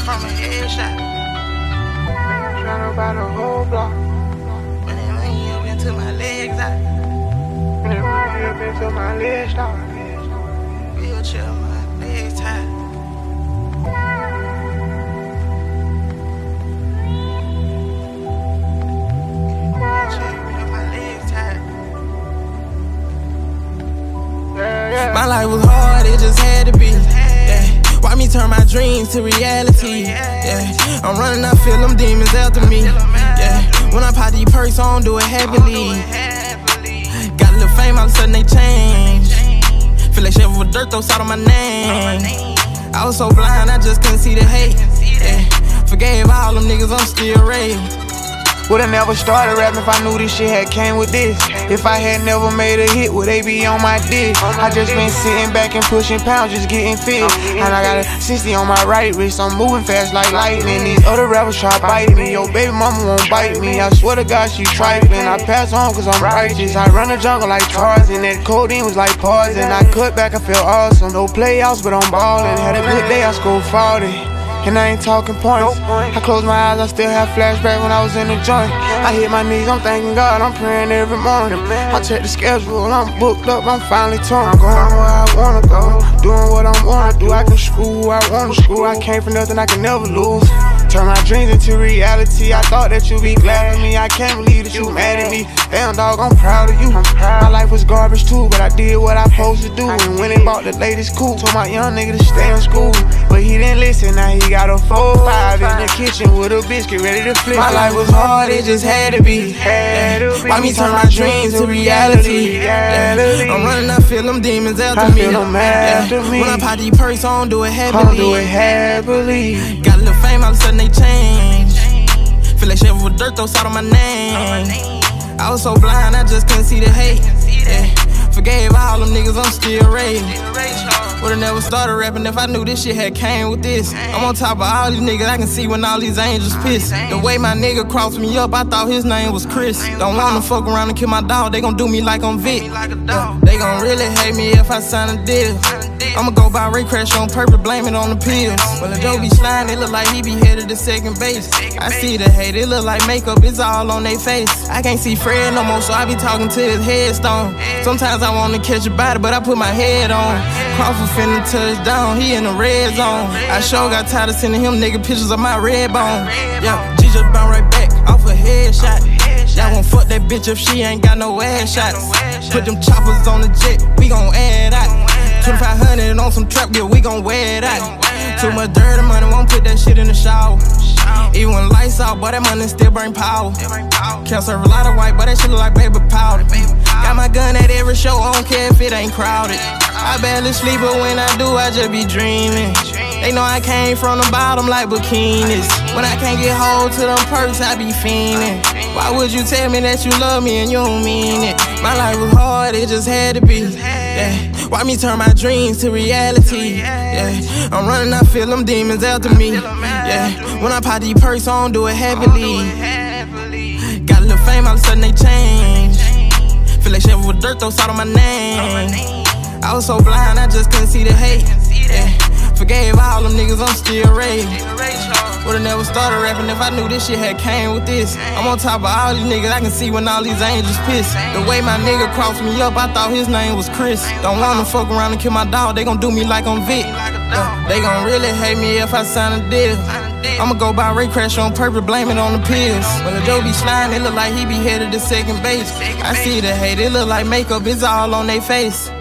from a headshot. Tryna buy the whole block. When that money up into my legs out. When that money up into my legs stop. Wheelchair, my legs tight. My life was hard, it just had to be. Yeah. Why me turn my dreams to reality? Yeah. I'm running, I feel them demons after me. Yeah. When I pop these perks, I don't do it happily. Got a little fame, all of a sudden they change. Feel like Chevy with dirt, throw salt on my name. I was so blind, I just couldn't see the hate. Yeah. Forgave all them niggas, I'm still raised. Would've never started rapping if I knew this shit had came with this. If I had never made a hit, would they be on my dick? I just been sitting back and pushing pounds, just getting fit. And I got a 60 on my right wrist, I'm moving fast like lightning. These other rappers try to bite me, yo baby mama won't bite me. I swear to God she trifling, I pass on cause I'm righteous. I run the jungle like Tarzan, that codeine was like poison. I cut back, I feel awesome, no playoffs but I'm ballin'. Had a good day, I scored 40. And I ain't talking points. I close my eyes, I still have flashback when I was in the joint. I hit my knees, I'm thanking God, I'm praying every morning. I check the schedule, I'm booked up, I'm finally torn. I'm going where I wanna go, doing what I wanna do. I can screw who I wanna screw. I came from nothing, I can never lose. Turn my dreams into reality. I thought that you'd be glad of me. I can't believe that you mad at me. Damn dog, I'm proud of you. My life was garbage too, but I did what I supposed to do. And when they bought the latest coupe, told my young nigga to stay in school, but he didn't listen. Now he got a 4-5 in the kitchen with a biscuit ready to flip. My life was hard, it just had to be. Why me turn my dreams to reality? I'm running, I feel them demons after me. When I pop these perks, I don't do it happily. Got a little fame, all of a sudden they change. Feel like Chevy with dirt, throw salt on my name. I was so blind, I just couldn't see the hate. Yeah. Forgave all them niggas, I'm still raised. Would've never started rapping if I knew this shit had came with this. I'm on top of all these niggas, I can see when all these angels piss. The way my nigga crossed me up, I thought his name was Chris. Don't wanna fuck around and kill my dog, they gon' do me like I'm Vic. Yeah. They gon' really hate me if I sign a deal. I'ma go buy Ray Crash on purpose, blame it on the pills. When the Joe be sliding, it look like he be headed to second base. I see the hate, it look like makeup, it's all on they face. I can't see Fred no more, so I be talking to his headstone. Sometimes I wanna catch a body, but I put my head on. Crawford finna touch down, he in the red zone. I sure got tired of sending him nigga pictures of my red bone. Yeah, G just bounce right back off a headshot. Y'all won't fuck that bitch if she ain't got no ass shots. Put them choppers on the jet, we gon' add out. 2,500 on some trap gear, we gon' wear it out. Too much dirty money, won't put that shit in the shower. Even when lights out, boy, that money still bring power. Can't serve a lot of white, but that shit look like baby powder. Got my gun at every show, I don't care if it ain't crowded. I barely sleep, but when I do, I just be dreaming. They know I came from the bottom like bikinis. When I can't get hold to them perks, I be fiending. Why would you tell me that you love me and you don't mean it? My life was hard, it just had to be. Yeah. Why me turn my dreams to reality? Yeah. I'm running, I feel them demons after me. Yeah. When I pop these perks, I don't do it happily. Got a little fame, all of a sudden they change. Feel like Chevy with dirt, throw salt on my name. I was so blind, I just couldn't see the hate. Yeah. Forgave all them niggas, I'm still raised. Would've never started rapping if I knew this shit had came with this. I'm on top of all these niggas, I can see when all these angels piss. The way my nigga crossed me up, I thought his name was Chris. Don't wanna fuck around and kill my dog, they gon' do me like I'm Vic. They gon' really hate me if I sign a deal. I'ma go buy Ray Crash on purpose, blame it on the pills. When the Joe be sliding, it look like he be headed to second base. I see the hate, it look like makeup, it's all on they face.